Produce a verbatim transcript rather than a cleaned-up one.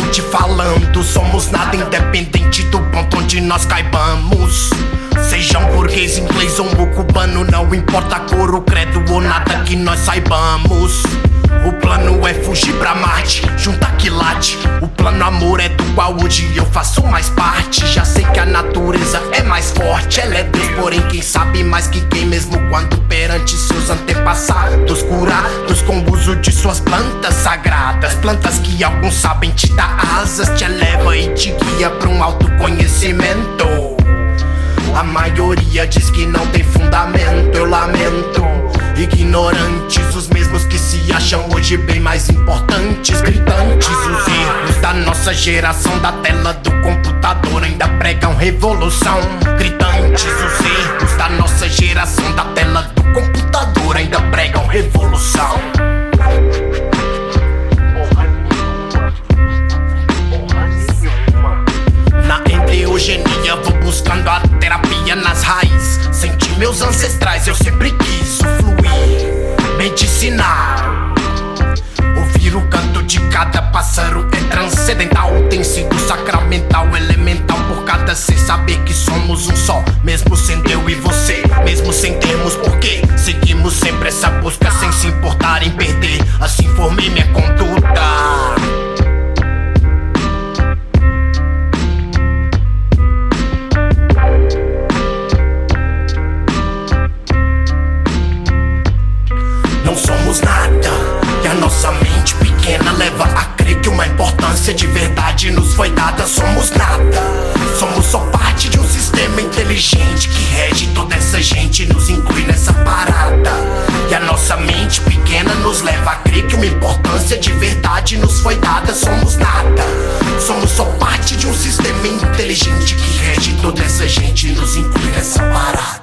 Humanamente falando, somos nada, independente do ponto onde nós caibamos. Seja um burguês, inglês ou um cubano, não importa a cor, o credo ou nada que nós saibamos. O plano é fugir pra Marte, junta quilate. O plano amor é do qual hoje eu faço mais parte. Já sei que a natureza é mais forte, ela é Deus, porém quem sabe mais que quem, mesmo quando perante seus antepassados curados com o uso de suas plantas sagradas. Plantas que alguns sabem te dar asas, te eleva e te guia pra um autoconhecimento. A maioria diz que não tem fundamento, eu lamento. Ignorantes, os mesmos que se acham hoje bem mais importantes. Gritantes, os erros da nossa geração, da tela do computador ainda pregam revolução. Gritantes, os erros da nossa geração, da tela do computador ainda pregam revolução. Na enteogenia vou buscando a terapia nas raízes. Senti meus ancestrais, eu sempre quis fluir, medicinar. Ouvir o canto de cada pássaro é transcendental. Tem sido sacramental, elemental por cada ser. Saber que somos um só, mesmo sendo eu e você. Mesmo sem termos porquê, seguimos sempre essa busca sem se importar em perder. Assim formei minha conduta. Não somos nada, e a nossa mente pequena leva a crer que uma importância de verdade nos foi dada. Somos nada, somos só parte de um sistema inteligente que rege toda essa gente, nos inclui nessa parada. E a nossa mente pequena nos leva a crer que uma importância de verdade nos foi dada. Somos nada, somos só parte de um sistema inteligente que rege toda essa gente, nos inclui nessa parada.